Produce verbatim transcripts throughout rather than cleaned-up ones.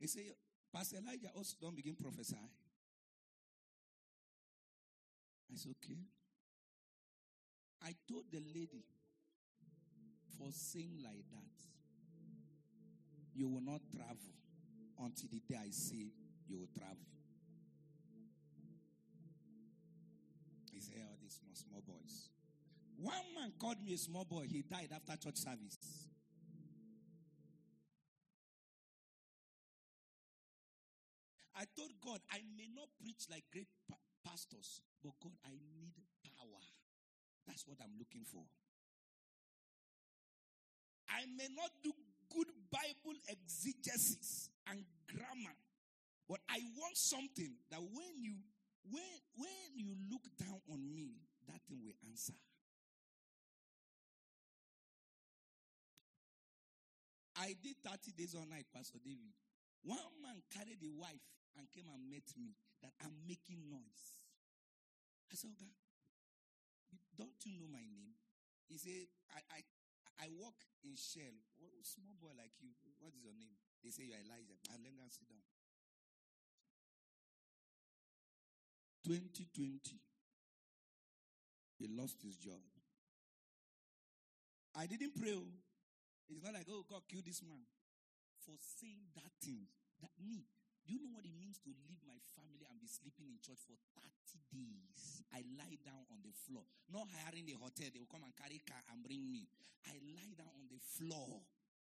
He said, Pastor Elijah also don't begin prophesy. I said, okay. I told the lady, for saying like that, you will not travel until the day I say you will travel. He said, oh, these small, small boys. One man called me a small boy. He died after church service. I told God, I may not preach like great pa- pastors, but God, I need power. That's what I'm looking for. I may not do good Bible exegesis and grammar, but I want something that when you when when you look down on me, that thing will answer. I did thirty days all night, Pastor David. One man carried a wife and came and met me that I'm making noise. I said, okay, don't you know my name? He said, I I, I work in Shell. What, small boy like you, what is your name? They say you're Elijah. And let me go sit down. twenty twenty, he lost his job. I didn't pray. It's not like, oh, God, kill this man. For saying that thing. That me. Do you know what it means to leave my family and be sleeping in church for thirty days? I lie down on the floor. Not hiring a hotel. They will come and carry car and bring me. I lie down on the floor.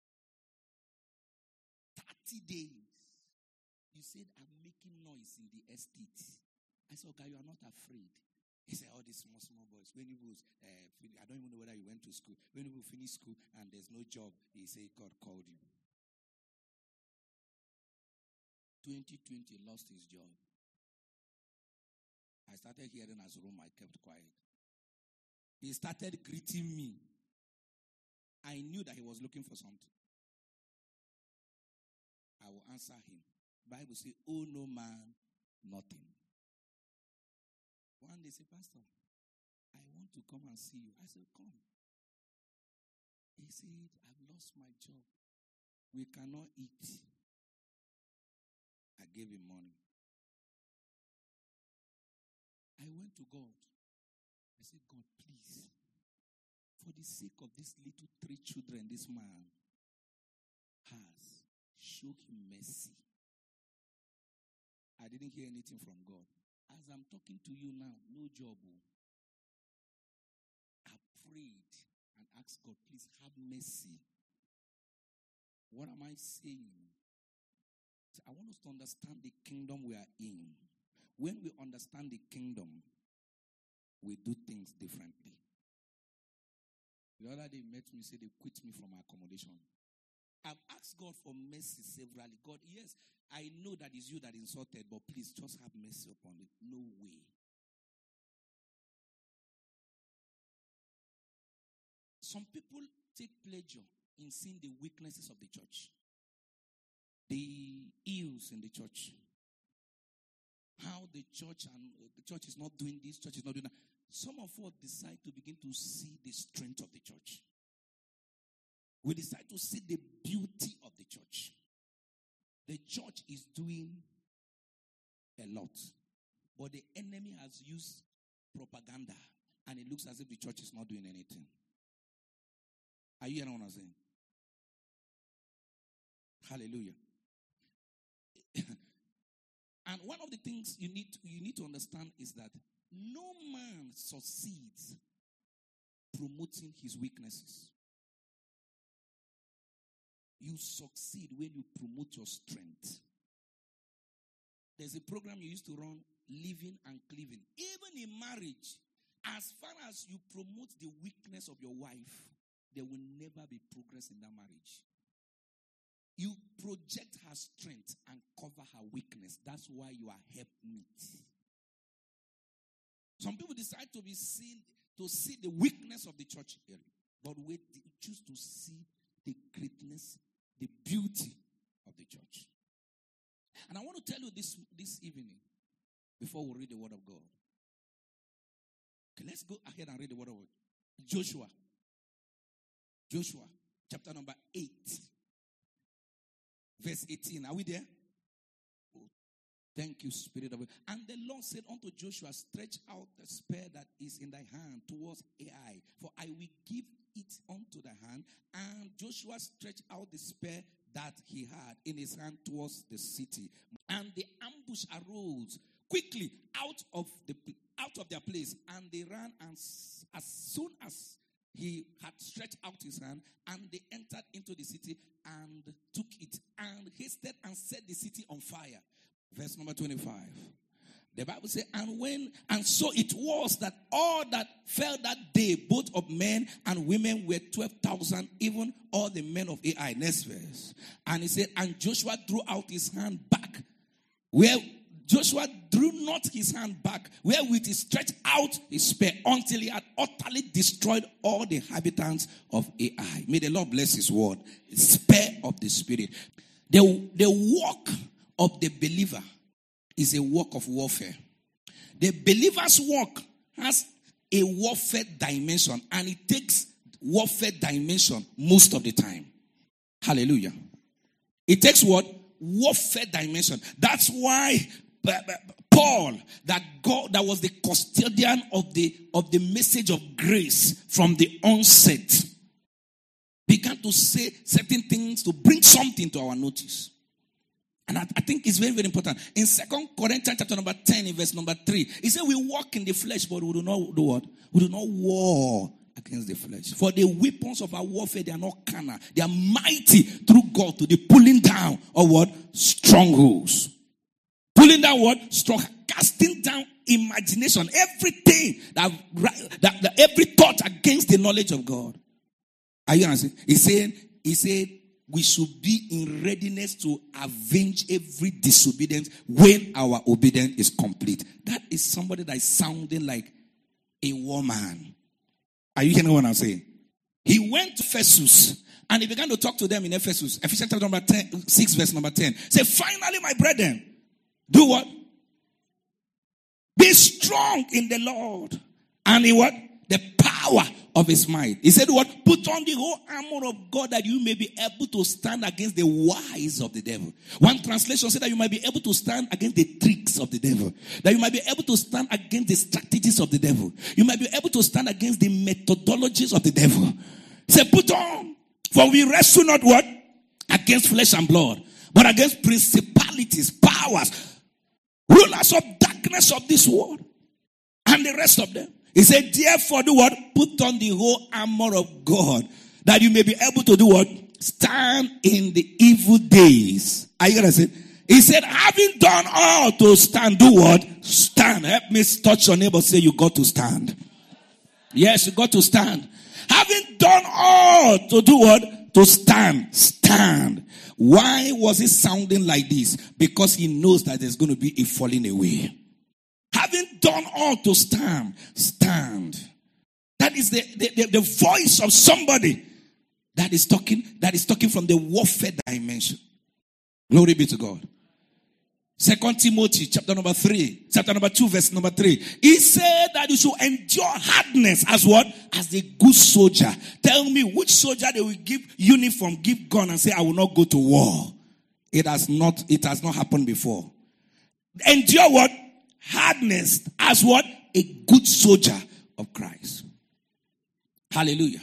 thirty days. You said, I'm making noise in the estate. I said, okay, you are not afraid. He said, all these small, small boys. When you was, uh, I don't even know whether you went to school. When you finish school and there's no job, he said, God called you. twenty twenty, lost his job. I started hearing his room. I kept quiet. He started greeting me. I knew that he was looking for something. I will answer him. Bible says, oh no man, nothing. One day, say, Pastor, I want to come and see you. I said, come. He said, I've lost my job. We cannot eat. I gave him money. I went to God. I said, God, please, for the sake of these little three children this man has, show him mercy. I didn't hear anything from God. As I'm talking to you now, no job. I prayed and asked God, please have mercy. What am I saying? I want us to understand the kingdom we are in. When we understand the kingdom, we do things differently. The other day, met me, said they quit me from accommodation. I've asked God for mercy severally. God, yes, I know that it's you that insulted, but please just have mercy upon it. No way. Some people take pleasure in seeing the weaknesses of the church, the ills in the church, how the church and uh, the church is not doing this, church is not doing that. Some of us decide to begin to see the strength of the church. We decide to see the beauty of the church. The church is doing a lot, but the enemy has used propaganda, and it looks as if the church is not doing anything. Are you hearing what I'm saying? Hallelujah. And one of the things you need to, you need to understand is that no man succeeds promoting his weaknesses. You succeed when you promote your strength. There's a program you used to run, Living and Cleaving. Even in marriage, as far as you promote the weakness of your wife, there will never be progress in that marriage. You project her strength and cover her weakness. That's why you are helpmeet. Some people decide to be seen, to see the weakness of the church area, but we choose to see the greatness, the beauty of the church. And I want to tell you this, this evening, before we read the word of God. Okay, let's go ahead and read the word of God. Joshua. Joshua, chapter number eight. Verse eighteen. Are we there? Thank you, Spirit of God. And the Lord said unto Joshua, stretch out the spear that is in thy hand towards Ai, for I will give it unto thy hand. And Joshua stretched out the spear that he had in his hand towards the city. And the ambush arose quickly out of the out of their place, and they ran, and as soon as he had stretched out his hand, and they entered into the city and took it, and hasted and set the city on fire. Verse number twenty-five. The Bible says, and when, and so it was that all that fell that day, both of men and women, were twelve thousand, even all the men of Ai. Next verse. And he said, and Joshua drew out his hand back, where Joshua drew not his hand back, wherewith he stretched out his spear, until he had utterly destroyed all the inhabitants of Ai. May the Lord bless his word. Spear of the Spirit. The, the walk of the believer is a walk of warfare. The believer's walk has a warfare dimension, and it takes warfare dimension most of the time. Hallelujah. It takes what? Warfare dimension. That's why Paul, that God, that was the custodian of the of the message of grace from the onset, began to say certain things to bring something to our notice. And I, I think it's very, very important. In Second Corinthians chapter number ten, in verse number three, he said, we walk in the flesh, but we do not do what? We do not war against the flesh. For the weapons of our warfare, they are not carnal. They are mighty through God to the pulling down of what? Strongholds. Pulling down what? Strong. Casting down imagination. Everything that, that, that every thought against the knowledge of God. Are you understanding? He said, he said, we should be in readiness to avenge every disobedience when our obedience is complete. That is somebody that is sounding like a woman. Are you hearing what I'm saying? He went to Ephesus and he began to talk to them in Ephesus. Ephesians chapter number ten, six, verse number ten. Say, finally, my brethren, do what? Be strong in the Lord and in what? The power of his might. He said what? Put on the whole armor of God that you may be able to stand against the wiles of the devil. One translation said that you might be able to stand against the tricks of the devil. That you might be able to stand against the strategies of the devil. You might be able to stand against the methodologies of the devil. He said, put on. For we wrestle not what? Against flesh and blood, but against principalities, powers, rulers of darkness of this world, and the rest of them. He said, therefore do what? Put on the whole armor of God, that you may be able to do what? Stand in the evil days. Are you gonna say? He said, having done all to stand, do what? Stand. Help me touch your neighbor, say you got to stand. Yes, you got to stand. Having done all to do what? To stand. Stand. Why was it sounding like this? Because he knows that there's going to be a falling away. Having done all to stand, stand. That is the, the, the, the voice of somebody that is talking, that is talking from the warfare dimension. Glory be to God. Second Timothy chapter number three, chapter number two, verse number three. He said that you should endure hardness as what? As the good soldier. Tell me which soldier they will give uniform, give gun and say, I will not go to war. It has not, it has not happened before. Endure what? Hardness as what? A good soldier of Christ. Hallelujah.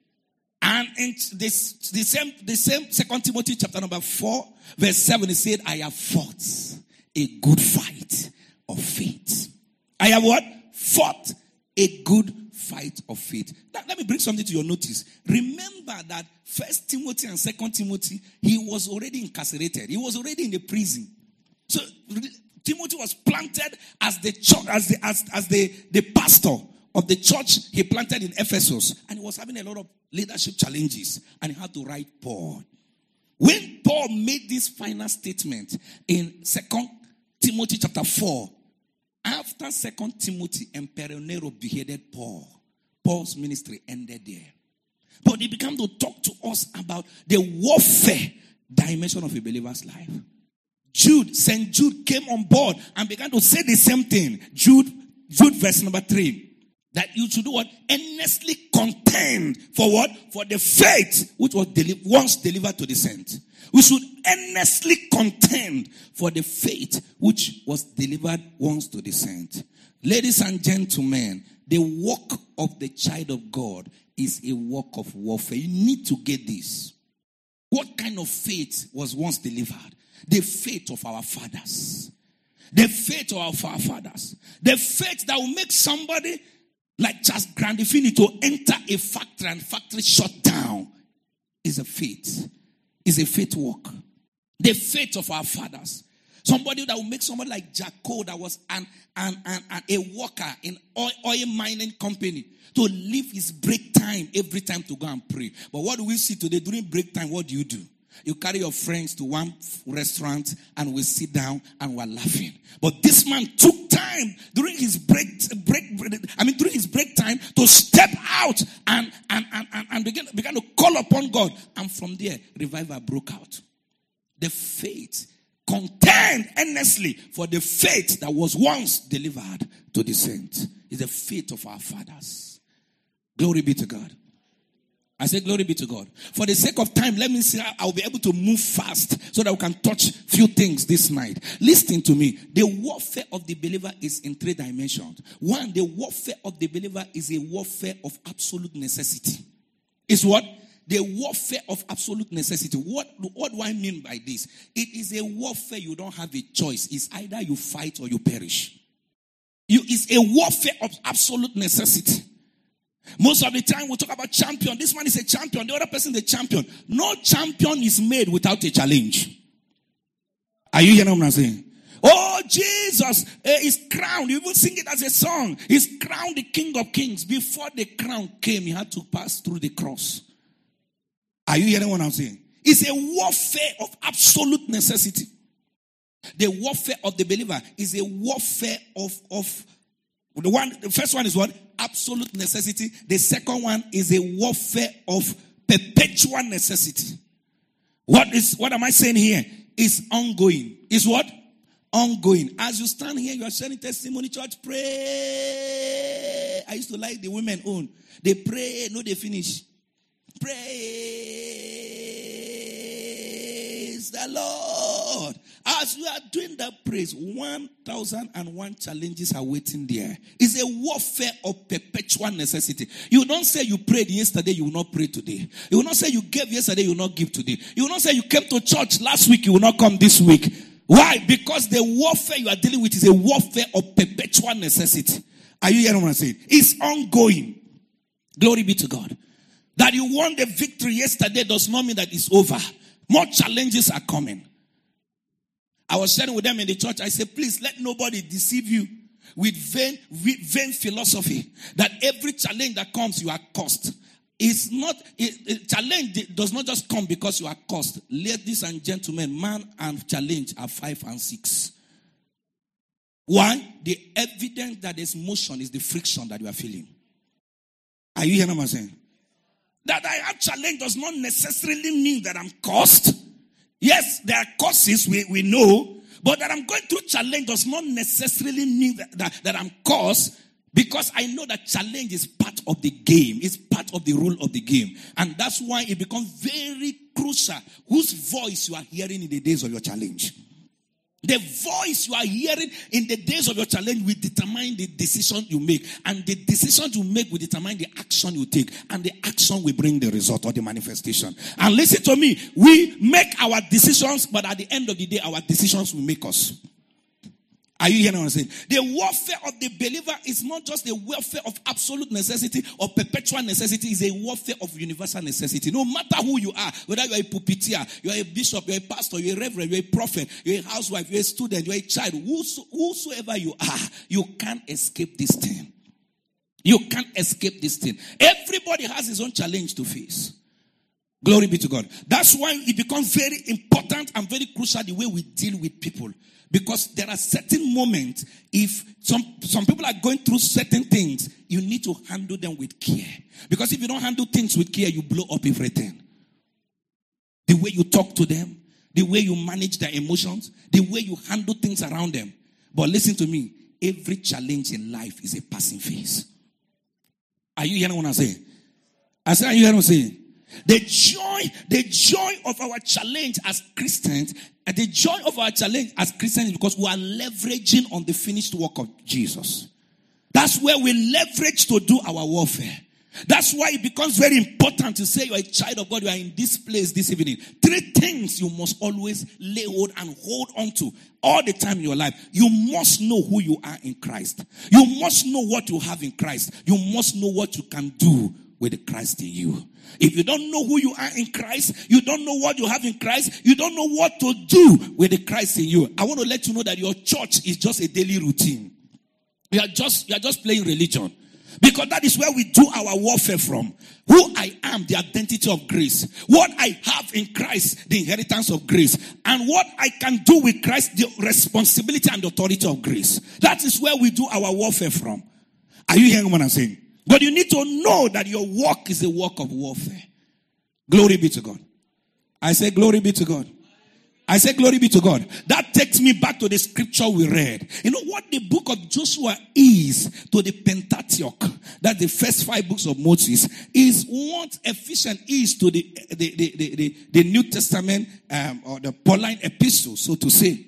And in this, the same, the same Second Timothy chapter number four, verse seven, it said, I have fought a good fight of faith. I have what? Fought a good fight of faith. Now, let me bring something to your notice. Remember that First Timothy and Second Timothy, he was already incarcerated. He was already in the prison. So Timothy was planted as the church, as the as, as the, the pastor of the church he planted in Ephesus, and he was having a lot of leadership challenges, and he had to write Paul. When Paul made this final statement in Second Timothy chapter four, after Second Timothy, Emperor Nero beheaded Paul. Paul's ministry ended there. But he began to talk to us about the warfare dimension of a believer's life. Jude, Saint Jude came on board and began to say the same thing. Jude, Jude verse number three. That you should do what? Earnestly contend for what? For the faith which was deli- once delivered to the saints. We should earnestly contend for the faith which was delivered once to the saints. Ladies and gentlemen, the work of the child of God is a work of warfare. You need to get this. What kind of faith was once delivered? The faith of our fathers. The faith of our fathers. The faith that will make somebody like Charles Grandifini to enter a factory and factory shut down is a faith. Is a faith work. The faith of our fathers. Somebody that will make somebody like Jaco that was an, an, an, an a worker in oil, oil mining company to leave his break time every time to go and pray. But what do we see today? During break time, what do you do? You carry your friends to one restaurant and we sit down and we're laughing. But this man took time during his break, break, I mean during his break time to step out and, and, and, and, and begin, began to call upon God. And from there, revival broke out. The faith, contend earnestly for the faith that was once delivered to the saints. Is the faith of our fathers. Glory be to God. I say glory be to God. For the sake of time, let me see how I'll be able to move fast so that we can touch few things this night. Listen to me. The warfare of the believer is in three dimensions. One, the warfare of the believer is a warfare of absolute necessity. Is what? The warfare of absolute necessity. What, what do I mean by this? It is a warfare you don't have a choice. It's either you fight or you perish. You, it's a warfare of absolute necessity. Most of the time we talk about champion. This man is a champion. The other person is a champion. No champion is made without a challenge. Are you hearing what I'm saying? Oh, Jesus uh, is crowned. You even sing it as a song. He's crowned the King of Kings. Before the crown came, he had to pass through the cross. Are you hearing what I'm saying? It's a warfare of absolute necessity. The warfare of the believer is a warfare of, of the one, the first one is what? Absolute necessity. The second one is a warfare of perpetual necessity. What is, what am I saying here? Is ongoing. Is what? Ongoing. As you stand here, you are sharing testimony, church, pray. I used to like the women own. They pray, no, they finish. Praise the Lord. As you are doing that praise, one thousand one challenges are waiting there. It's a warfare of perpetual necessity. You don't say you prayed yesterday, you will not pray today. You will not say you gave yesterday, you will not give today. You will not say you came to church last week, you will not come this week. Why? Because the warfare you are dealing with is a warfare of perpetual necessity. Are you hearing what I'm saying? It's ongoing. Glory be to God. That you won the victory yesterday does not mean that it's over. More challenges are coming. I was sharing with them in the church. I said, please let nobody deceive you with vain, with vain philosophy that every challenge that comes, you are cursed. It's not, it, it, challenge does not just come because you are cursed. Ladies and gentlemen, man and challenge are five and six. One, the evidence that there's motion is the friction that you are feeling. Are you hearing what I'm saying? That I have challenge does not necessarily mean that I'm cursed. Yes, there are causes we, we know, but that I'm going through challenge does not necessarily mean that, that, that I'm cursed, because I know that challenge is part of the game. It's part of the rule of the game. And that's why it becomes very crucial whose voice you are hearing in the days of your challenge. The voice you are hearing in the days of your challenge will determine the decision you make. And the decision you make will determine the action you take. And the action will bring the result or the manifestation. And listen to me. We make our decisions, but at the end of the day, our decisions will make us. Are you hearing what I'm saying? The warfare of the believer is not just a warfare of absolute necessity or perpetual necessity. It's a warfare of universal necessity. No matter who you are, whether you're a pulpiteer, you're a bishop, you're a pastor, you're a reverend, you're a prophet, you're a housewife, you're a student, you're a child, whosoever you are, you can't escape this thing. You can't escape this thing. Everybody has his own challenge to face. Glory be to God. That's why it becomes very important and very crucial the way we deal with people. Because there are certain moments, if some, some people are going through certain things, you need to handle them with care. Because if you don't handle things with care, you blow up everything. The way you talk to them, the way you manage their emotions, the way you handle things around them. But listen to me, every challenge in life is a passing phase. Are you hearing what I'm saying? I said, are you hearing what I'm saying? The joy, the joy of our challenge as Christians, and the joy of our challenge as Christians is because we are leveraging on the finished work of Jesus. That's where we leverage to do our warfare. That's why it becomes very important to say you're a child of God, you are in this place this evening. Three things you must always lay hold and hold on to all the time in your life. You must know who you are in Christ. You must know what you have in Christ. You must know what you can do with the Christ in you. If you don't know who you are in Christ, you don't know what you have in Christ, you don't know what to do with the Christ in you. I want to let you know that your church is just a daily routine. You are just, you are just playing religion. Because that is where we do our warfare from. Who I am, the identity of grace. What I have in Christ, the inheritance of grace. And what I can do with Christ, the responsibility and authority of grace. That is where we do our warfare from. Are you hearing what I'm saying? But you need to know that your walk is a walk of warfare. Glory be to God. I say glory be to God. I say glory be to God. That takes me back to the scripture we read. You know what the book of Joshua is to the Pentateuch, that's the first five books of Moses, is what Ephesians is to the the, the, the, the, the New Testament um, or the Pauline epistles, so to say.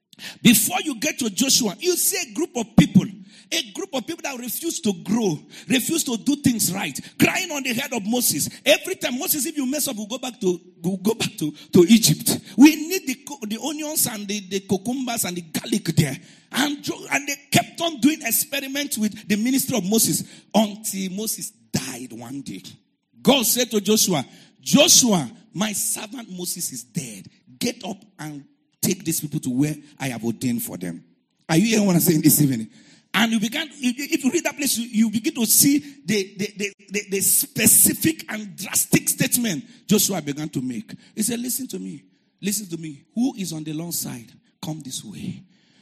Before you get to Joshua, you see a group of people. A group of people that refuse to grow, refuse to do things right, crying on the head of Moses. Every time Moses, if you mess up, we'll go back to we'll go back to, to Egypt. We need the the onions and the, the cucumbers and the garlic there. And, and they kept on doing experiments with the ministry of Moses until Moses died one day. God said to Joshua, Joshua, my servant Moses is dead. Get up and take these people to where I have ordained for them. Are you hearing what I'm saying this evening? And you began, if you read that place, you begin to see the, the, the, the, the specific and drastic statement Joshua began to make. He said, listen to me. Listen to me. Who is on the Lord's side? Come this way.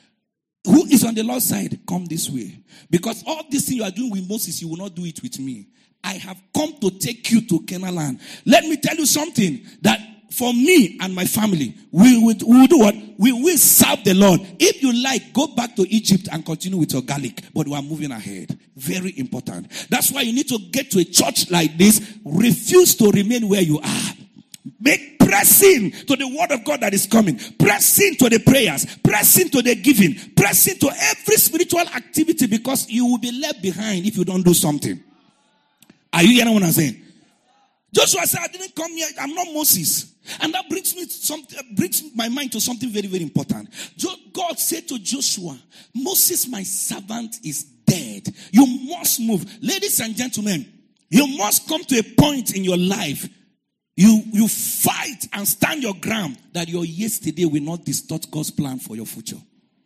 Who is on the Lord's side? Come this way. Because all this thing you are doing with Moses, you will not do it with me. I have come to take you to Canaan land. Let me tell you something that for me and my family, we will, we will do what? We will serve the Lord. If you like, go back to Egypt and continue with your garlic. But we are moving ahead. Very important. That's why you need to get to a church like this. Refuse to remain where you are. Make press in to the word of God that is coming. Press in to the prayers. Press in to the giving. Press in to every spiritual activity, because you will be left behind if you don't do something. Are you hearing what I'm saying? Joshua said, I didn't come here. I'm not Moses. And that brings me to something, brings my mind to something very, very important. God said to Joshua, Moses, my servant, is dead. You must move. Ladies and gentlemen, you must come to a point in your life. You, you fight and stand your ground that your yesterday will not distort God's plan for your future.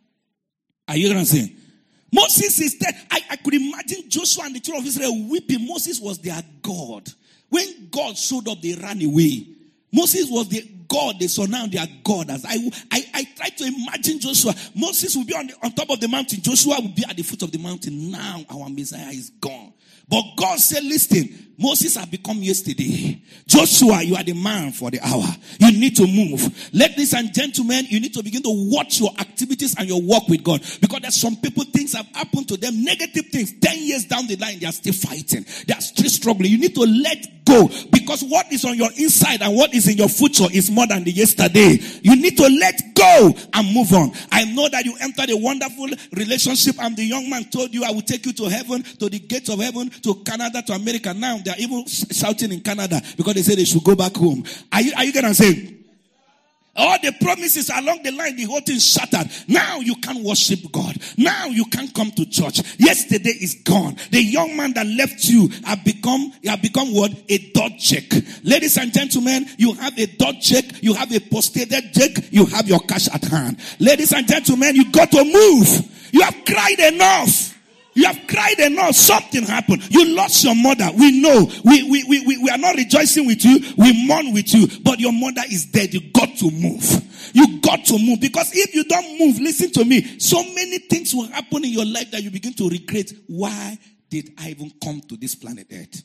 Are you what I'm saying? Moses is dead. I, I could imagine Joshua and the children of Israel weeping. Moses was their God. When God showed up, they ran away. Moses was the God, they saw now their God. As I, I, I try to imagine Joshua. Moses will be on, the, on top of the mountain. Joshua will be at the foot of the mountain. Now our Messiah is gone. But God said, listen, Moses has become yesterday. Joshua, you are the man for the hour. You need to move. Ladies and gentlemen, you need to begin to watch your activities and your walk with God. Because there's some people, things have happened to them, negative things. Ten years down the line, they are still fighting. They are still struggling. You need to let go. Because what is on your inside and what is in your future is more than the yesterday. You need to let go and move on. I know that you entered a wonderful relationship and the young man told you, I will take you to heaven, to the gates of heaven, to Canada, to America. Now they are even shouting in Canada because they say they should go back home. Are you, are you getting what I'm saying? All the promises along the line, the whole thing shattered. Now you can't worship God. Now you can't come to church. Yesterday is gone. The young man that left you have become, have become what? A dot check. Ladies and gentlemen, you have a dot check. You have a postdated check. You have your cash at hand. Ladies and gentlemen, you got to move. You have cried enough. You have cried enough. Something happened. You lost your mother. We know. We, we, we, we, we are not rejoicing with you. We mourn with you. But your mother is dead. You got to move. You got to move. Because if you don't move, listen to me. So many things will happen in your life that you begin to regret. Why did I even come to this planet Earth?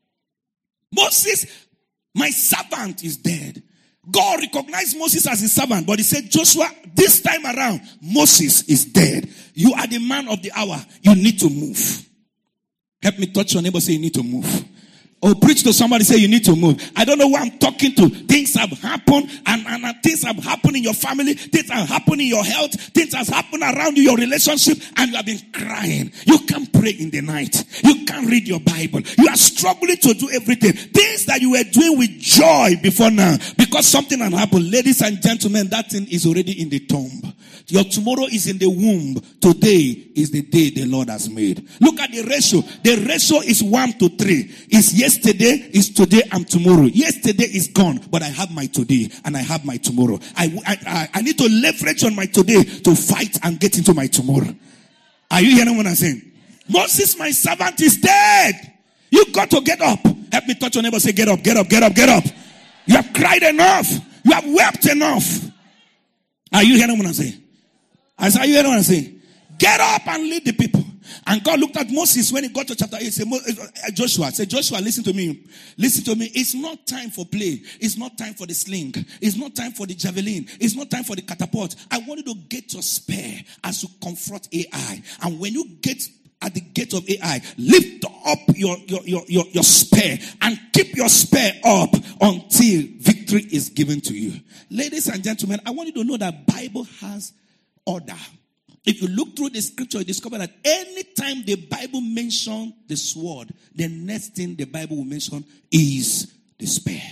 Moses, my servant, is dead. God recognized Moses as his servant, but he said, Joshua, this time around, Moses is dead. You are the man of the hour. You need to move. Help me touch your neighbor, say you need to move. Or preach to somebody, say you need to move. I don't know who I'm talking to. Things have happened and, and, and things have happened in your family. Things have happened in your health. Things have happened around you, your relationship, and you have been crying. You can't pray in the night. You can't read your Bible. You are struggling to do everything. Things that you were doing with joy before now, because something had happened. Ladies and gentlemen, that thing is already in the tomb. Your tomorrow is in the womb. Today is the day the Lord has made. Look at the ratio. The ratio is one to three. It's yesterday, is today, and tomorrow. Yesterday is gone, but I have my today and I have my tomorrow. I, I, I need to leverage on my today to fight and get into my tomorrow. Are you hearing what I'm saying? Moses, my servant, is dead. You got to get up. Help me touch your neighbor. Say, get up, get up, get up, get up. You have cried enough. You have wept enough. Are you hearing what I'm saying? I said, are you hearing what I'm saying? Get up and lead the people. And God looked at Moses when he got to chapter eight. He said, Joshua, say, Joshua, listen to me. Listen to me. It's not time for play. It's not time for the sling. It's not time for the javelin. It's not time for the catapult. I want you to get your spear as you confront A I. And when you get at the gate of A I, lift up your, your, your, your, your spear and keep your spear up until victory is given to you. Ladies and gentlemen, I want you to know that Bible has order. If you look through the scripture, you discover that anytime the Bible mentions the sword, the next thing the Bible will mention is the spear.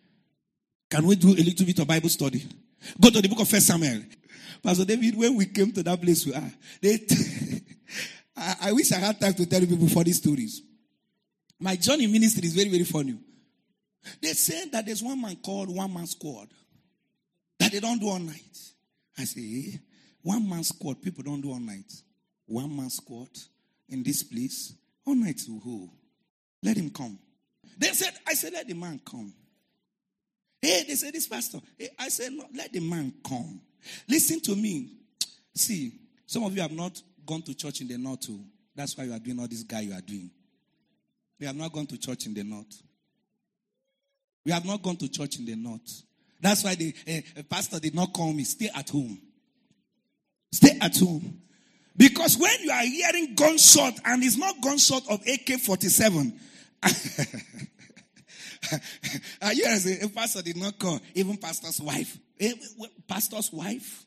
Can we do a little bit of Bible study? Go to the book of First Samuel. Pastor David, when we came to that place we are, they t- I, I wish I had time to tell people funny stories. My journey in ministry is very, very funny. They said that there's one man called One Man Squad that they don't do all night. I say, hey, one man squad, people don't do all night. One man squad in this place, all night to who? Let him come. They said, I said, let the man come. Hey, they said, this pastor. Hey, I said, no, let the man come. Listen to me. See, some of you have not gone to church in the north too. That's why you are doing all this guy you are doing. We have not gone to church in the north. We have not gone to church in the north. That's why the uh, pastor did not call me. Stay at home. Stay at home. Because when you are hearing gunshot, and it's not gunshot of A K forty-seven. uh, yes, a pastor did not call. Even pastor's wife. Pastor's wife.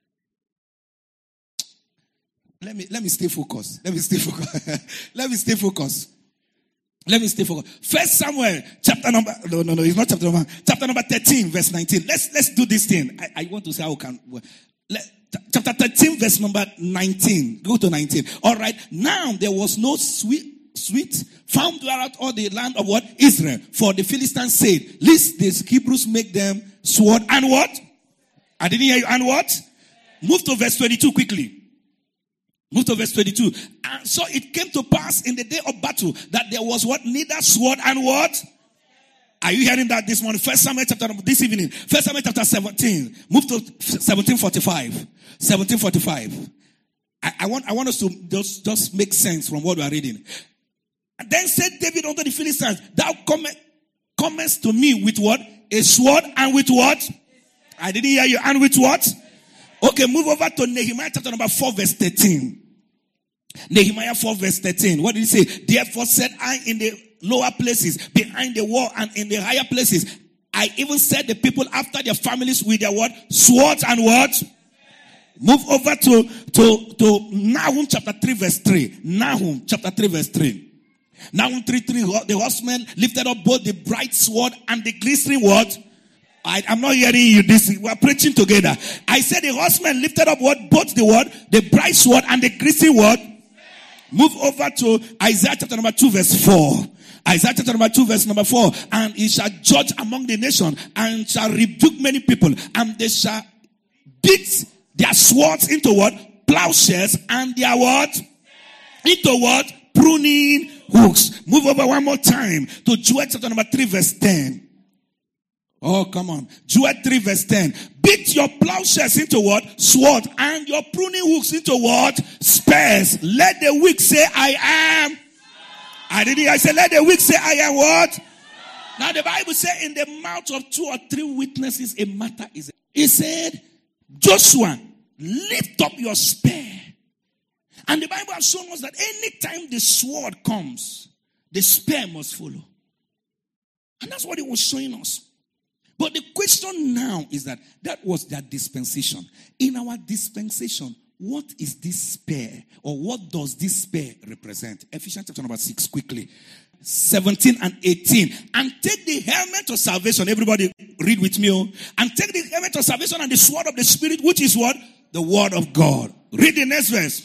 Let me let me stay focused. Let me stay focused. let me stay focused. Let me stay focused. First Samuel, chapter number no no no, it's not chapter number. Chapter number thirteen, verse nineteen. Let's let's do this thing. I, I want to say how can. Well, let, chapter thirteen, verse number nineteen. Go to nineteen. All right. Now there was no sweet. Sweet found throughout all the land of what? Israel. For the Philistines said, lest the Hebrews make them sword and what? I didn't hear you. And what? Move to verse twenty-two quickly. Move to verse twenty-two. And so it came to pass in the day of battle that there was what? Neither sword and what? Are you hearing that this morning? First Samuel chapter, this evening. First Samuel chapter seventeen. Move to seventeen forty-five. seventeen forty-five. I, I want, I want us to just, just make sense from what we are reading. And then said David unto the Philistines, thou comest, comest to me with what? A sword and with what? I didn't hear you. And with what? Okay, move over to Nehemiah chapter number four verse thirteen. Nehemiah four verse thirteen. What did he say? Therefore said I in the lower places, behind the wall and in the higher places, I even set the people after their families with their what? Swords and what? Move over to, to, to Nahum chapter three verse three. Nahum chapter three verse three. Nahum three three, the horsemen lifted up both the bright sword and the glistening what? I, I'm not hearing you this. We are preaching together. I said the horsemen lifted up what? Both the word, the bright sword and the glistening word. Move over to Isaiah chapter number two verse four. Isaiah chapter number two verse number four. And he shall judge among the nation and shall rebuke many people. And they shall beat their swords into what? Plowshares and their what? Into what? Pruning hooks. Move over one more time to Joel chapter number three verse ten. Oh, come on. Joel three verse ten. Beat your plowshares into what? Sword. And your pruning hooks into what? Spears. Let the weak say, I am. I didn't I say, let the weak say, I am what? Now the Bible says, in the mouth of two or three witnesses, a matter is. He said, Joshua, lift up your spear And the Bible has shown us that anytime the sword comes, the spear must follow. And that's what it was showing us. But the question now is that that was their dispensation. In our dispensation, what is this spear? Or what does this spear represent? Ephesians chapter number six, quickly. seventeen and eighteen. And take the helmet of salvation. Everybody read with me. Oh. And take the helmet of salvation and the sword of the Spirit, which is what? The word of God. Read the next verse.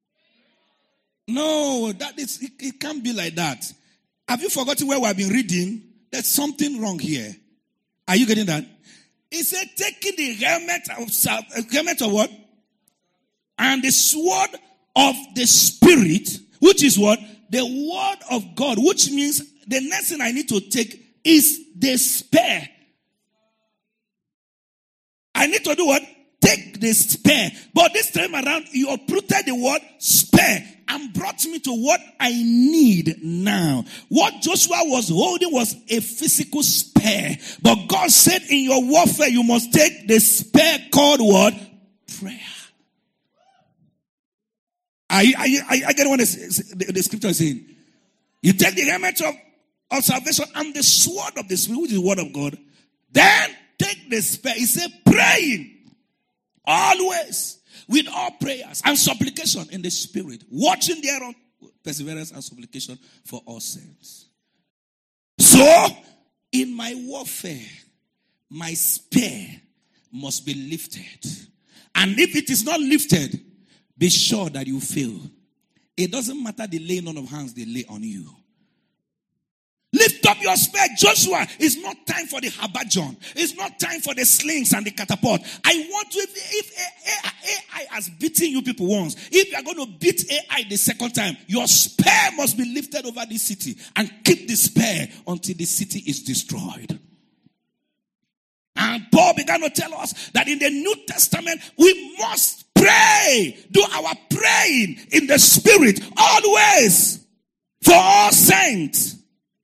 No, that is, it, it can't be like that. Have you forgotten where we have been reading? There's something wrong here. Are you getting that? He said, taking the helmet of, helmet of what? And the sword of the Spirit, which is what? The word of God, which means the next thing I need to take is the spear. I need to do what? Take the spear. But this time around, you uprooted the word spear and brought me to what I need now. What Joshua was holding was a physical spear. But God said in your warfare, you must take the spear called what? Prayer. I, I, I, I get what the, the scripture is saying. You take the helmet of, of salvation and the sword of the Spirit, which is the word of God. Then take the spear. He said, praying always with all prayers and supplication in the Spirit, watching thereon perseverance and supplication for all saints. So, in my warfare, my spear must be lifted. And if it is not lifted, be sure that you fail. It doesn't matter the laying on of hands they lay on you. Lift up your spear, Joshua. It's not time for the habergeon. It's not time for the slings and the catapult. I want to, if, if A I has beaten you people once, if you are going to beat A I the second time, your spear must be lifted over this city and keep the spear until the city is destroyed. And Paul began to tell us that in the New Testament, we must pray. Do our praying in the Spirit always for all saints.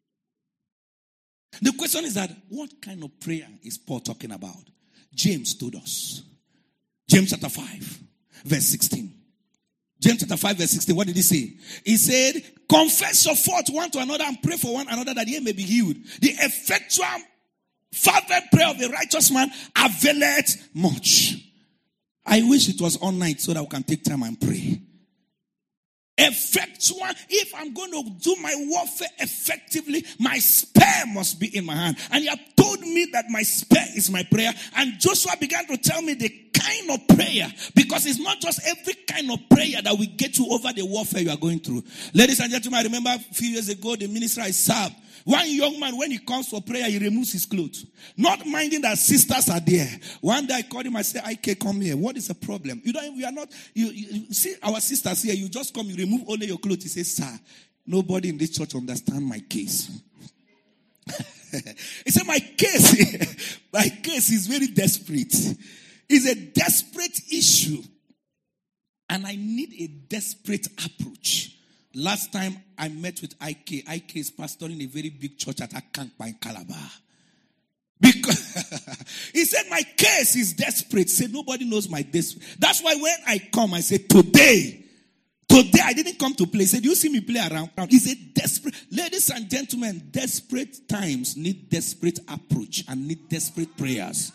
The question is that, what kind of prayer is Paul talking about? James told us. James chapter five, verse sixteen. James chapter five, verse sixteen. What did he say? He said, confess your fault one to another and pray for one another that ye may be healed. The effectual fervent prayer of a righteous man availeth much. I wish it was all night so that we can take time and pray. Effectual, if I'm going to do my warfare effectively, my spear must be in my hand. And he had told me that my spear is my prayer. And Joshua began to tell me the kind of prayer, because it's not just every kind of prayer that we get you over the warfare you are going through. Ladies and gentlemen, I remember a few years ago, the minister I served, one young man, when he comes for prayer, he removes his clothes. Not minding that sisters are there. One day I called him, I said, I can come here. What is the problem? You don't, we are not, you, you see our sisters here, you just come, you remove only your clothes. He says, sir, nobody in this church understands my case. He said, my case, my case is very desperate. It's a desperate issue. And I need a desperate approach. Last time I met with I K, I K is pastoring a very big church at Akankpa in Calabar. Because he said, my case is desperate. He said, nobody knows my desperate. That's why when I come, I say, today, today I didn't come to play. He said, you see me play around. He said, desperate. Ladies and gentlemen, desperate times need desperate approach and need desperate prayers.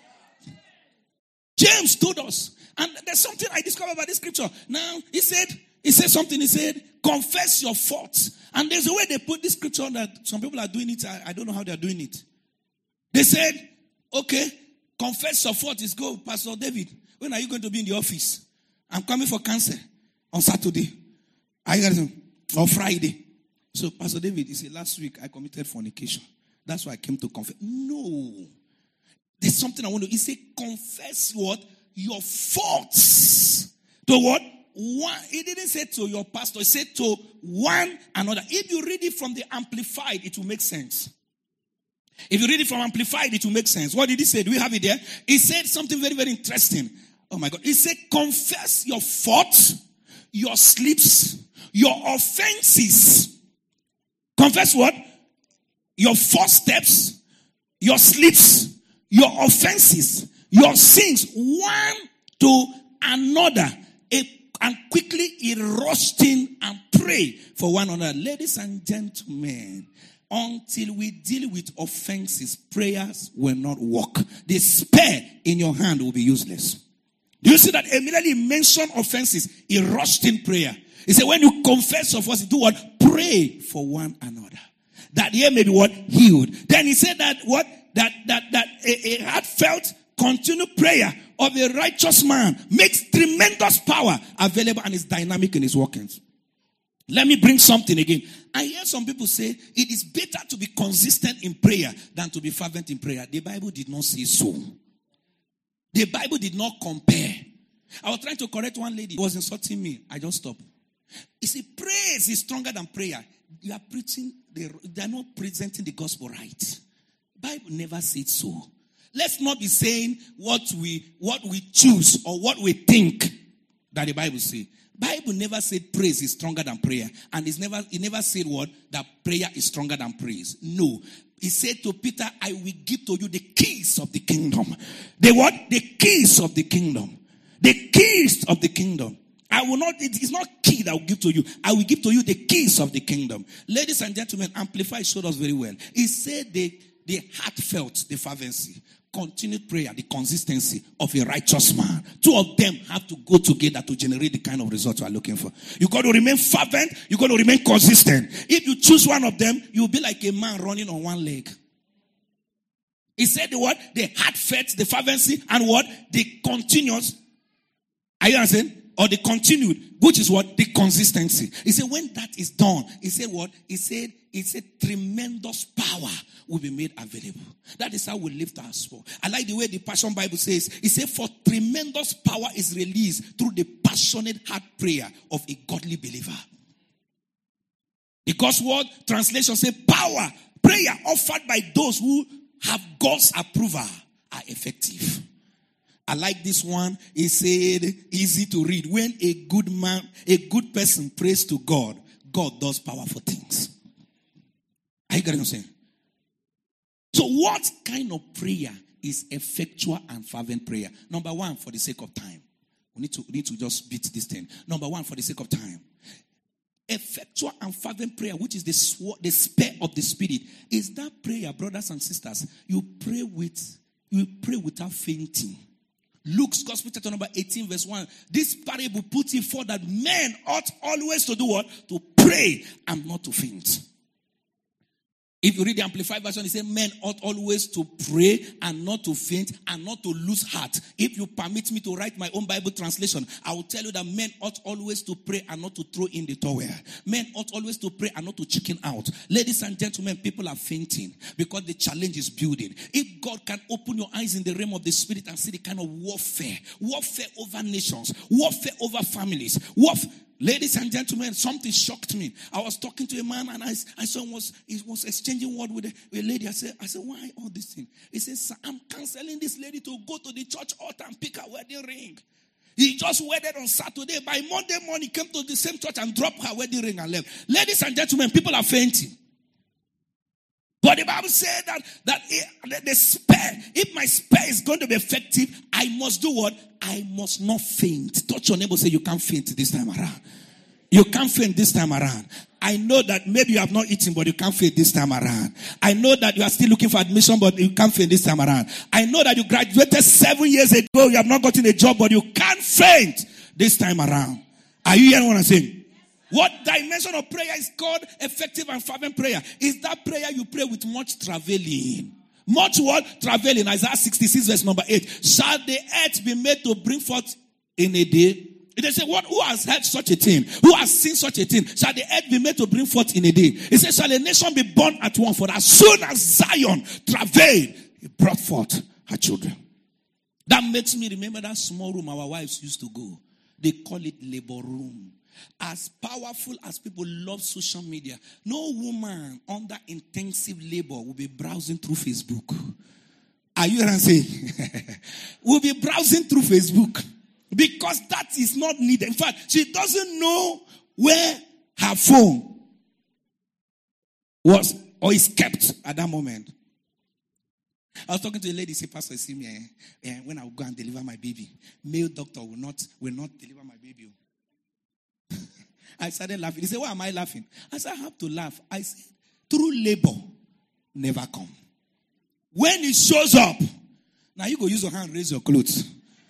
James told us, and there's something I discovered about this scripture. Now, he said, he said something, he said, confess your faults. And there's a way they put this scripture that some people are doing it. I, I don't know how they're doing it. They said, okay, confess your fault is go. Pastor David, when are you going to be in the office? I'm coming for cancer on Saturday. I got on Friday. So Pastor David, he said, last week I committed fornication. That's why I came to confess. No. There's something I want to, he said, confess what? Your faults. To what? One, he didn't say to your pastor, he said to one another. If you read it from the Amplified, it will make sense. If you read it from Amplified, it will make sense. What did he say? Do we have it there? He said something very, very interesting. Oh my God. He said, confess your faults, your slips, your offenses. Confess what? Your false steps, your slips, your offenses, your sins, one to another. A And quickly he rushed in and prayed for one another. Ladies and gentlemen, until we deal with offenses, prayers will not work. The spear in your hand will be useless. Do you see that immediately he mentioned offenses? He rushed in prayer. He said, when you confess of us, do what? Pray for one another. That ye may be what? Healed. Then he said that what? That that that a, a heartfelt, continued prayer of a righteous man makes tremendous power available and is dynamic in his workings. Let me bring something again. I hear some people say it is better to be consistent in prayer than to be fervent in prayer. The Bible did not say so. The Bible did not compare. I was trying to correct one lady who was insulting me. I just stopped. You see, praise is stronger than prayer. You are preaching, the, they are not presenting the gospel right. Bible never said so. Let's not be saying what we what we choose or what we think that the Bible says. Bible never said praise is stronger than prayer. And it's never, it never said what? That prayer is stronger than praise. No. He said to Peter, I will give to you the keys of the kingdom. The what? The keys of the kingdom. The keys of the kingdom. I will not, it is not key that I will give to you. I will give to you the keys of the kingdom. Ladies and gentlemen, Amplify showed us very well. He said the, the heartfelt, the fervency, continued prayer, the consistency of a righteous man. Two of them have to go together to generate the kind of results you are looking for. You got to remain fervent. You got to remain consistent. If you choose one of them, you'll be like a man running on one leg. He said the what? The heartfelt, the fervency, and what? The continuous. Are you understanding? Or the continued, which is what? The consistency. He said when that is done, he said what? He said, he said tremendous power will be made available. That is how we lift our sport. I like the way the Passion Bible says, he said for tremendous power is released through the passionate heart prayer of a godly believer. Because what? Translation says power, prayer offered by those who have God's approval are effective. I like this one. He said, easy to read. When a good man, a good person prays to God, God does powerful things. Are you getting what I'm saying? So what kind of prayer is effectual and fervent prayer? Number one, for the sake of time. We need to, we need to just beat this thing. Number one, for the sake of time. Effectual and fervent prayer, which is the, sw- the spare of the spirit, is that prayer, brothers and sisters, you pray with, you pray without fainting. Luke's Gospel chapter number eighteen verse one. This parable puts it forth that men ought always to do what? To pray and not to faint. If you read the Amplified version, it says men ought always to pray and not to faint and not to lose heart. If you permit me to write my own Bible translation, I will tell you that men ought always to pray and not to throw in the towel. Men ought always to pray and not to chicken out. Ladies and gentlemen, people are fainting because the challenge is building. If God can open your eyes in the realm of the spirit and see the kind of warfare, warfare over nations, warfare over families, warfare. Ladies and gentlemen, something shocked me. I was talking to a man and I, I saw him was, he was exchanging word with a, with a lady. I said, I said, why all this thing? He says, I'm canceling this lady to go to the church altar and pick her wedding ring. He just wedded on Saturday. By Monday morning, he came to the same church and dropped her wedding ring and left. Ladies and gentlemen, people are fainting. But the Bible said that, that it, the spare, if my spare is going to be effective, I must do what? I must not faint. Touch your neighbor, say you can't faint this time around. You can't faint this time around. I know that maybe you have not eaten, but you can't faint this time around. I know that you are still looking for admission, but you can't faint this time around. I know that you graduated seven years ago, you have not gotten a job, but you can't faint this time around. Are you hearing what I'm saying? What dimension of prayer is called effective and fervent prayer? Is that prayer you pray with much traveling. Much what? Traveling. Isaiah sixty-six verse number eight. Shall the earth be made to bring forth in a day? They say, what? Who has heard such a thing? Who has seen such a thing? Shall the earth be made to bring forth in a day? He says, shall a nation be born at once? For as soon as Zion travailed, he brought forth her children. That makes me remember that small room our wives used to go. They call it labor room. As powerful as people love social media, no woman under intensive labor will be browsing through Facebook. Are you hearing say? Will be browsing through Facebook. Because that is not needed. In fact, she doesn't know where her phone was or is kept at that moment. I was talking to a lady, say, Pastor, see me, eh, eh, when I will go and deliver my baby, male doctor will not will not deliver my baby. I started laughing. He said, why am I laughing? I said, I have to laugh. I said, true labor never come. When it shows up, now you go use your hand, raise your clothes.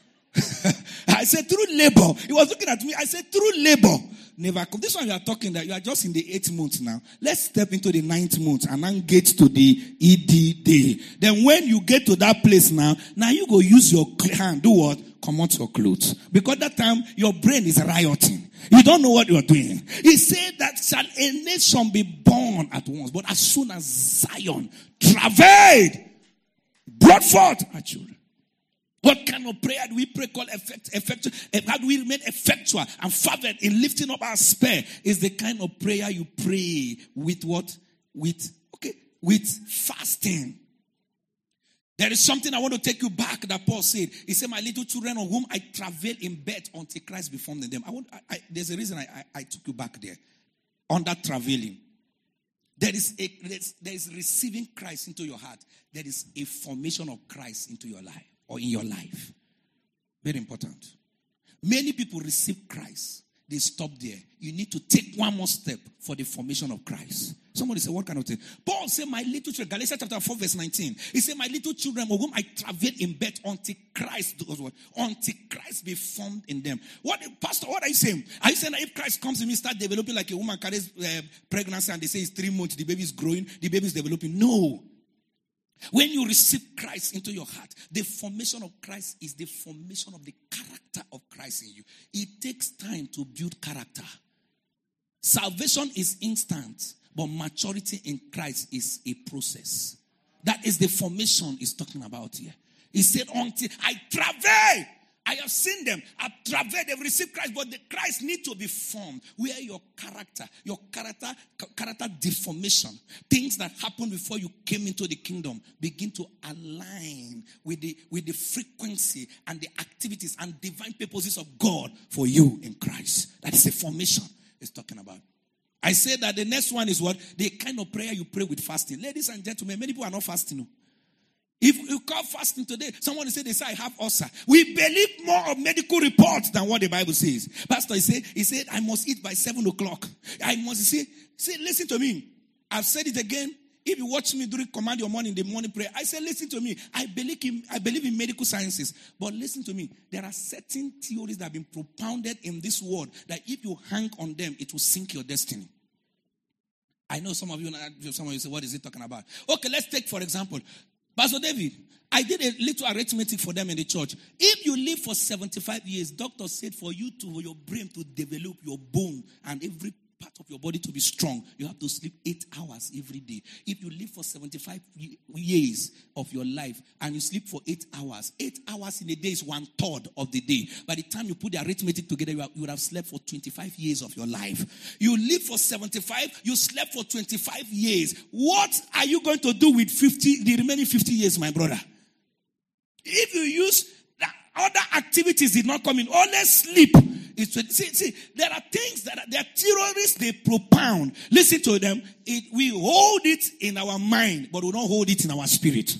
I said, through labor. He was looking at me. I said, through labor never come. This one you are talking that you are just in the eighth month now. Let's step into the ninth month and then get to the E D day. Then when you get to that place now, now you go use your hand. Do what? Come out your clothes. Because that time your brain is rioting. You don't know what you are doing. He said that shall a nation be born at once. But as soon as Zion travailed, brought forth our children. What kind of prayer do we pray called effect, effectual? How do we remain effectual and fervent in lifting up our spear? Is the kind of prayer you pray with what? With, okay, with fasting. There is something I want to take you back that Paul said. He said, my little children on whom I travail in bed until Christ be formed in them. I want, I, I, there's a reason I, I, I took you back there. On that travailing. There is, a, there is receiving Christ into your heart. There is a formation of Christ into your life. Or in your life. Very important. Many people receive Christ. They stop there. You need to take one more step for the formation of Christ. Somebody say, what kind of thing? Paul said, my little children, Galatians chapter four verse nineteen. He said, my little children, of whom I travail in bed until Christ, until Christ be formed in them. What, Pastor, what are you saying? Are you saying that if Christ comes to me, start developing like a woman carries uh, pregnancy and they say it's three months, the baby is growing, the baby is developing? No. When you receive Christ into your heart, the formation of Christ is the formation of the character of Christ in you. It takes time to build character. Salvation is instant, but maturity in Christ is a process. That is the formation he's talking about here. He said, until I travail, I have seen them. I've travailed. They've received Christ, but the Christ need to be formed. Where your character, your character, character deformation, things that happened before you came into the kingdom, begin to align with the with the frequency and the activities and divine purposes of God for you in Christ. That is the formation he's talking about. I said that the next one is what? The kind of prayer you pray with fasting. Ladies and gentlemen, many people are not fasting. No. If you call fasting today, someone say they say I have ulcer. We believe more of medical reports than what the Bible says. Pastor, he said, he said I must eat by seven o'clock. I must say, say, listen to me. I've said it again. If you watch me during command your morning, the morning prayer, I say, listen to me. I believe in I believe in medical sciences, but listen to me. There are certain theories that have been propounded in this world that if you hang on them, it will sink your destiny. I know some of you, some of you say, what is he talking about? Okay, let's take for example. Pastor David, I did a little arithmetic for them in the church. If you live for seventy-five years, doctors said for you to, for your brain to develop your bone and every part of your body to be strong, you have to sleep eight hours every day. If you live for seventy-five years of your life and you sleep for eight hours, eight hours in a day is one third of the day. By the time you put the arithmetic together, you, have, you would have slept for twenty-five years of your life. You live for seventy-five, you slept for twenty-five years. What are you going to do with fifty, the remaining fifty years, my brother? If you use other activities did not come in, only sleep. It's, see, see, there are things that are, there are theories they propound. Listen to them. It, we hold it in our mind, but we don't hold it in our spirit.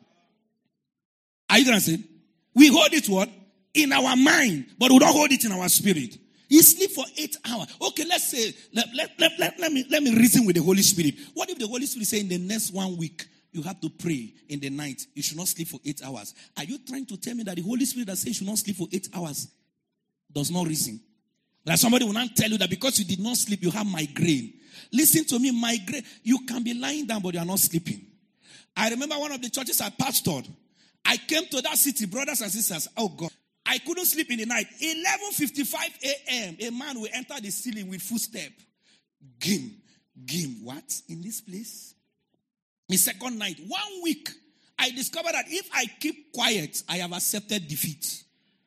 Are you understand? We hold it what? In our mind, but we don't hold it in our spirit. You sleep for eight hours. Okay, let's say, let, let, let, let, let, me, let me reason with the Holy Spirit. What if the Holy Spirit say in the next one week, you have to pray in the night. You should not sleep for eight hours. Are you trying to tell me that the Holy Spirit that says you should not sleep for eight hours does not reason? That somebody will not tell you that because you did not sleep, you have migraine. Listen to me, migraine. You can be lying down, but you are not sleeping. I remember one of the churches I pastored. I came to that city, brothers and sisters. Oh God. I couldn't sleep in the night. eleven fifty-five a.m., a man will enter the ceiling with footstep. Gim. Gim. What? In this place? The second night, one week, I discovered that if I keep quiet, I have accepted defeat.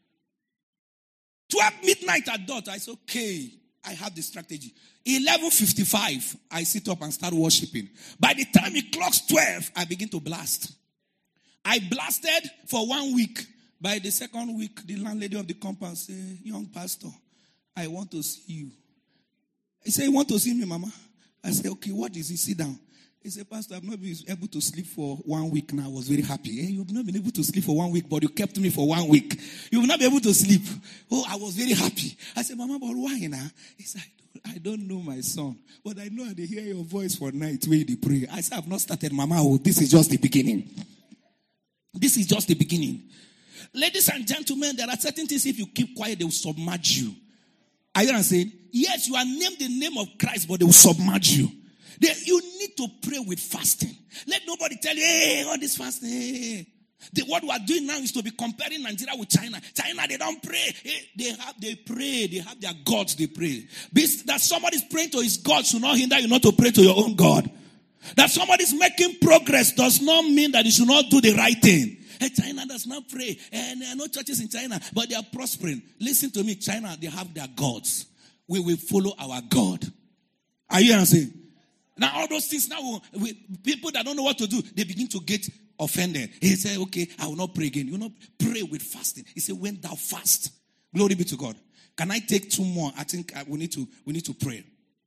twelve midnight at dot, I said, okay, I have the strategy. eleven fifty-five, I sit up and start worshiping. By the time it clocks twelve, I begin to blast. I blasted for one week. By the second week, the landlady of the compound said, young pastor, I want to see you. He said, you want to see me, mama? I said, okay, what is it? Sit down. He said, Pastor, I've not been able to sleep for one week now. I was very happy. Hey, you've not been able to sleep for one week, but you kept me for one week. You've not been able to sleep. Oh, I was very happy. I said, Mama, but why now? He said, I I don't know my son, but I know I hear your voice for night when you pray. I say, I've not started, Mama. Oh, this is just the beginning. This is just the beginning. Ladies and gentlemen, there are certain things, if you keep quiet, they will submerge you. Are you understanding? Yes, you are named the name of Christ, but they will submerge you. They, you need to pray with fasting. Let nobody tell you, hey, all this fasting. Hey. The, what we are doing now is to be comparing Nigeria with China. China, they don't pray. Hey, they have, they pray. They have their gods, they pray. This, that somebody's praying to his God should not hinder you not to pray to your own God. That somebody's making progress does not mean that you should not do the right thing. Hey, China does not pray. And there are no churches in China, but they are prospering. Listen to me, China, they have their gods. We will follow our God. Are you understanding? Now all those things now, we, people that don't know what to do, they begin to get offended. He said, okay, I will not pray again. You will not pray with fasting. He said, when thou fast. Glory be to God. Can I take two more? I think we need to, we need to pray.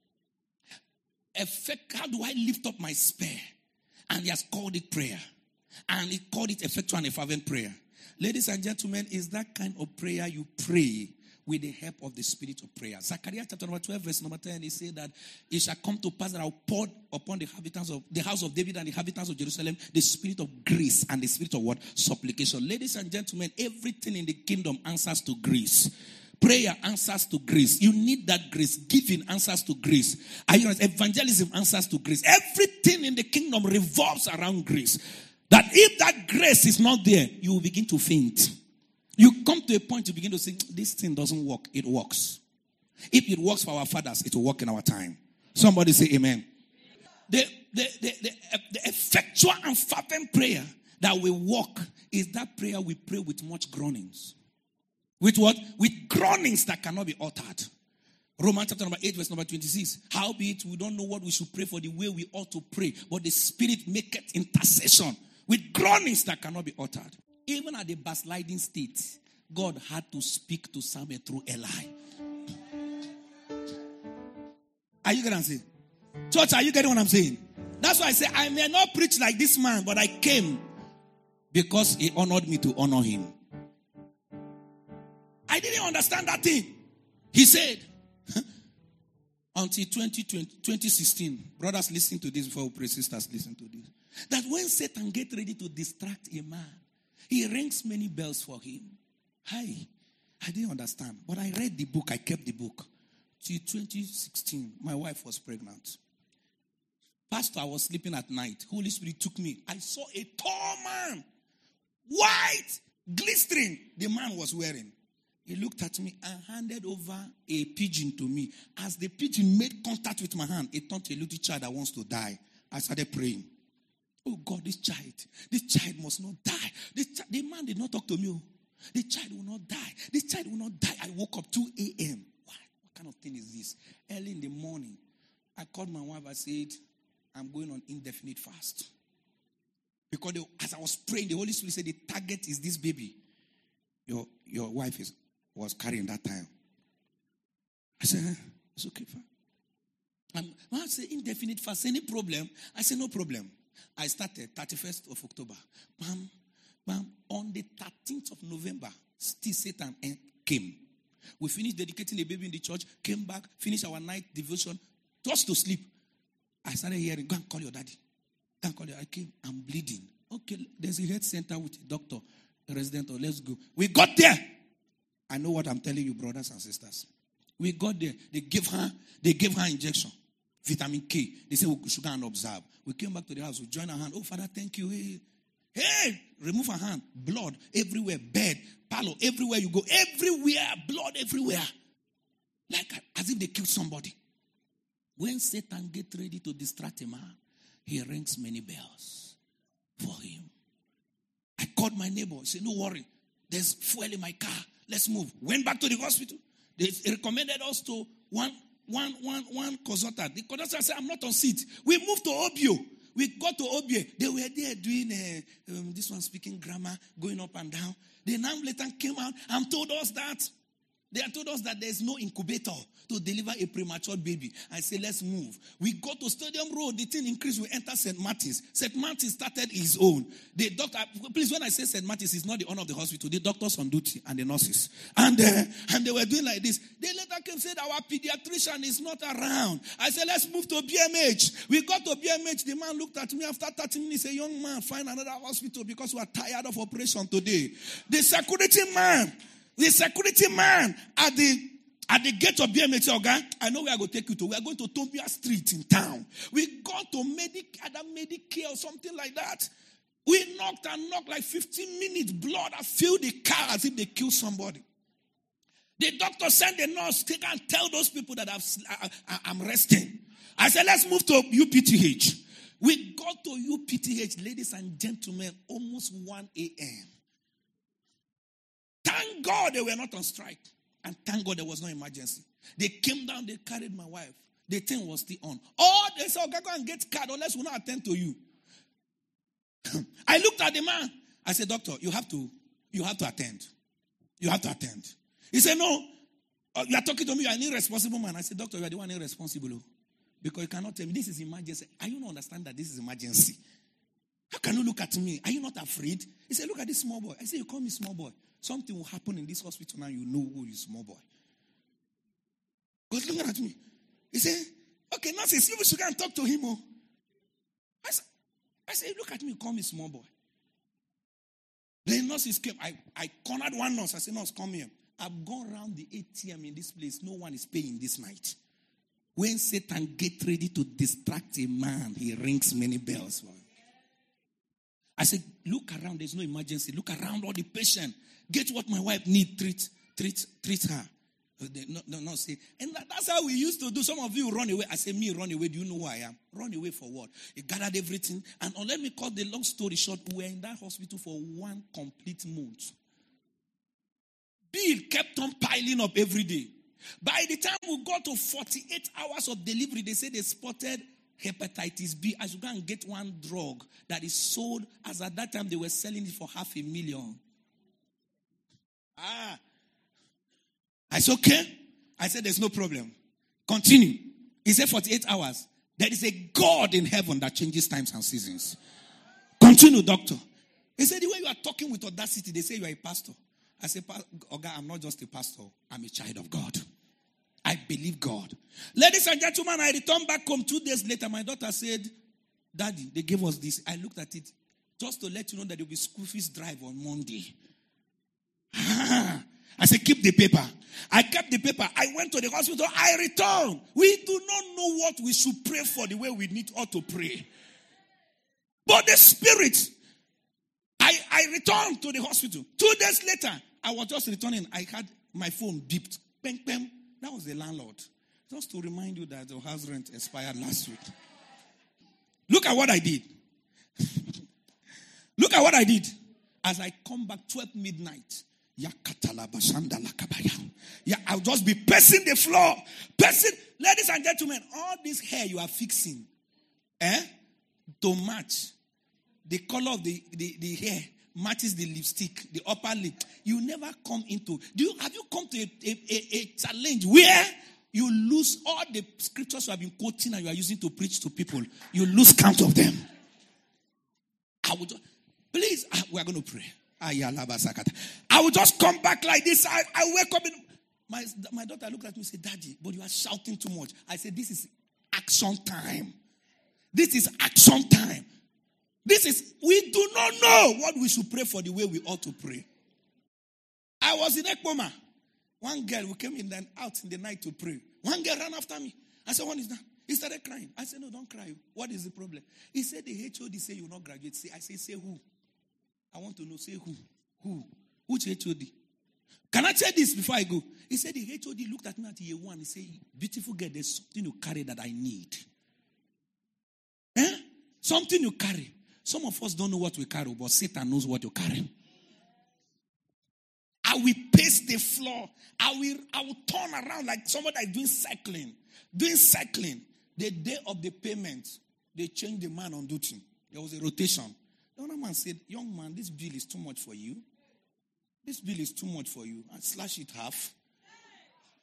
Effect, how do I lift up my spear? And he has called it prayer. And he called it effectual and fervent prayer. Ladies and gentlemen, is that kind of prayer you pray with the help of the spirit of prayer. Zechariah chapter number twelve, verse number ten, he said that it shall come to pass that I will pour upon the inhabitants of the house of David and the inhabitants of Jerusalem the spirit of grace and the spirit of what? Supplication. Ladies and gentlemen, everything in the kingdom answers to grace. Prayer answers to grace. You need that grace. Giving answers to grace. Are you honest? Evangelism answers to grace. Everything in the kingdom revolves around grace. That if that grace is not there, you will begin to faint. You come to a point you begin to say, this thing doesn't work. It works. If it works for our fathers, it will work in our time. Somebody say amen. The, the, the, the, the effectual and fervent prayer that will work is that prayer we pray with much groanings. With what? With groanings that cannot be uttered. Romans chapter number eight, verse number twenty-six. Howbeit, we don't know what we should pray for the way we ought to pray, but the Spirit maketh intercession with groanings that cannot be uttered. Even at the backsliding state, God had to speak to Samuel through Eli. Are you getting what I'm saying? Church, are you getting what I'm saying? That's why I say, I may not preach like this man, but I came because he honored me to honor him. I didn't understand that thing. He said, until twenty sixteen, brothers listen to this before we pray, sisters listen to this. That when Satan get ready to distract a man, he rings many bells for him. Hi, I didn't understand. But I read the book, I kept the book. Till twenty sixteen, my wife was pregnant. Pastor, I was sleeping at night. Holy Spirit took me. I saw a tall man, white, glistering, the man was wearing. He looked at me and handed over a pigeon to me. As the pigeon made contact with my hand, it turned to a little child that wants to die. I started praying. Oh God, this child, this child must not die. This ch- the man did not talk to me. The child will not die. This child will not die. I woke up two a.m. What? What kind of thing is this? Early in the morning, I called my wife. I said, I'm going on indefinite fast. Because the, as I was praying, the Holy Spirit said, the target is this baby. Your, your wife is was carrying that time. I said, eh, it's okay, fine. Um, I said, indefinite fast, any problem? I said, no problem. I started thirty-first of October. Bam, bam. On the thirteenth of November, still Satan came. We finished dedicating the baby in the church, came back, finished our night devotion, just to sleep. I started hearing, go and call your daddy. Go and call your I came, I'm bleeding. Okay, there's a health center with a doctor, a resident, or let's go. We got there. I know what I'm telling you, brothers and sisters. We got there. They gave her, they gave her injection. Vitamin K. They said we should go and observe. We came back to the house. We joined her hand. Oh, Father, thank you. Hey, hey, remove her hand. Blood everywhere. Bed, parlor, everywhere you go. Everywhere. Blood everywhere. Like as if they killed somebody. When Satan gets ready to distract a man, he rings many bells for him. I called my neighbor. He said, no worry. There's fuel in my car. Let's move. Went back to the hospital. They recommended us to one, one, one, one consultant. The consultant said, I'm not on seat. We moved to Obio. We got to Obio. They were there doing uh, um, this one speaking grammar, going up and down. The now later came out and told us that They have told us that there's no incubator to deliver a premature baby. I say, let's move. We go to Stadium Road. The thing increased. We enter Saint Martin's. Saint Martin's started his own. The doctor, please, when I say Saint Martin's, it's not the owner of the hospital. The doctors on duty and the nurses. And, uh, and they were doing like this. They later came and said, our pediatrician is not around. I said, let's move to B M H. We got to B M H. The man looked at me after thirty minutes. A young man, find another hospital because we are tired of operation today. The security man, the security man at the at the gate of B M H said, okay, I know where I go take you to. We are going to Tombia Street in town. We got to Medicare, either Medicare or something like that. We knocked and knocked like fifteen minutes. Blood I filled the car as if they killed somebody. The doctor sent the nurse, take and tell those people that I've, I, I, I'm resting. I said, let's move to U P T H. We got to U P T H, ladies and gentlemen, almost one a.m. Thank God they were not on strike. And thank God there was no emergency. They came down, they carried my wife. The thing was still on. Oh, they said, okay, go and get card unless we not attend to you. I looked at the man. I said, doctor, you have to, you have to attend. You have to attend. He said, no, you are talking to me, you are an irresponsible man. I said, doctor, you are the one irresponsible. Because you cannot tell me, this is emergency. Are you not understand that this is emergency? How can you look at me? Are you not afraid? He said, look at this small boy. I said, you call me small boy. Something will happen in this hospital now, you know who is small boy. God's looking at me. He said, okay, now says, you should go and talk to him. Oh. I said, I said, look at me, call me small boy. The nurses came. I, I cornered one nurse. I said, nurse, come here. I've gone around the A T M in this place. No one is paying this night. When Satan gets ready to distract a man, he rings many bells. I said, look around. There's no emergency. Look around all the patient. Get what my wife needs. Treat, treat, treat her. No, no, no, say. And that, that's how we used to do. Some of you run away. I say, me run away. Do you know who I am? Run away for what? He gathered everything. And oh, let me cut the long story short. We were in that hospital for one complete month. Bill kept on piling up every day. By the time we got to forty-eight hours of delivery, they said they spotted hepatitis B. I should go and get one drug that is sold, as at that time they were selling it for half a million. Ah. I said, okay. I said, there's no problem. Continue. He said, forty-eight hours. There is a God in heaven that changes times and seasons. Continue, doctor. He said, the way you are talking with audacity, they say you are a pastor. I said, Oga, I'm not just a pastor. I'm a child of God. I believe God. Ladies and gentlemen, I returned back home two days later. My daughter said, Daddy, they gave us this. I looked at it just to let you know that there will be school fees drive on Monday. I said, keep the paper. I kept the paper. I went to the hospital. I returned. We do not know what we should pray for the way we need ought to pray. But the Spirit, I, I returned to the hospital. Two days later, I was just returning. I had my phone beeped. Bang, bang. That was the landlord. Just to remind you that the house rent expired last week. Look at what I did. Look at what I did. As I come back twelve midnight, yeah, I'll just be pacing the floor. Pacing. Ladies and gentlemen, all this hair you are fixing, eh, to match the color of the, the, the hair matches the lipstick, the upper lip. You never come into. Do you have you come to a, a, a, a challenge where you lose all the scriptures you have been quoting and you are using to preach to people? You lose count of them. I would please. We are going to pray. I will just come back like this. I, I wake up in my my daughter looked at me and said, Daddy, but you are shouting too much. I said, this is action time. This is action time. This is, we do not know what we should pray for the way we ought to pray. I was in Ekpoma. One girl, we came in then out in the night to pray. One girl ran after me. I said, what is that? He started crying. I said, no, don't cry. What is the problem? He said, the H O D say you will not graduate. Say, I say, say who? I want to know, say who? Who? Which H O D? Can I tell this before I go? He said, the H O D looked at me at year one. He said, beautiful girl, there's something you carry that I need. Eh? Something you carry. Some of us don't know what we carry, but Satan knows what you carry. I will pace the floor. I will, I will turn around like somebody is doing cycling. Doing cycling. The day of the payment, they changed the man on duty. There was a rotation. The other man said, young man, this bill is too much for you. This bill is too much for you. And slash it half.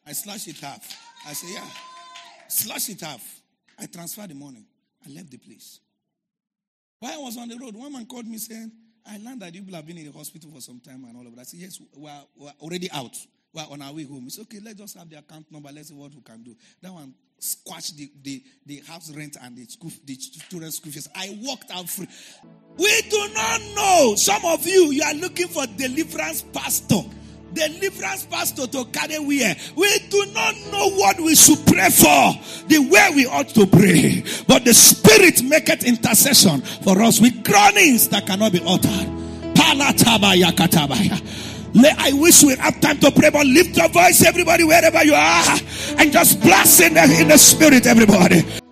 I slashed it half. I said, yeah. Slash it half. I transferred the money. I left the place. While I was on the road, one man called me saying, I learned that you people have been in the hospital for some time and all of that. I said, yes, we're, we're already out. We're on our way home. He said, okay, let's just have the account number. Let's see what we can do. That one squashed the, the, the house rent and the school, the student school fees. I walked out free. We do not know. Some of you, you are looking for deliverance pastor. Deliverance pastor to carry where. We do not know what we should pray for. The way we ought to pray. But the Spirit maketh intercession for us with groanings that cannot be uttered. I wish we have time to pray, but lift your voice, everybody, wherever you are, and just blast in the, in the Spirit, everybody.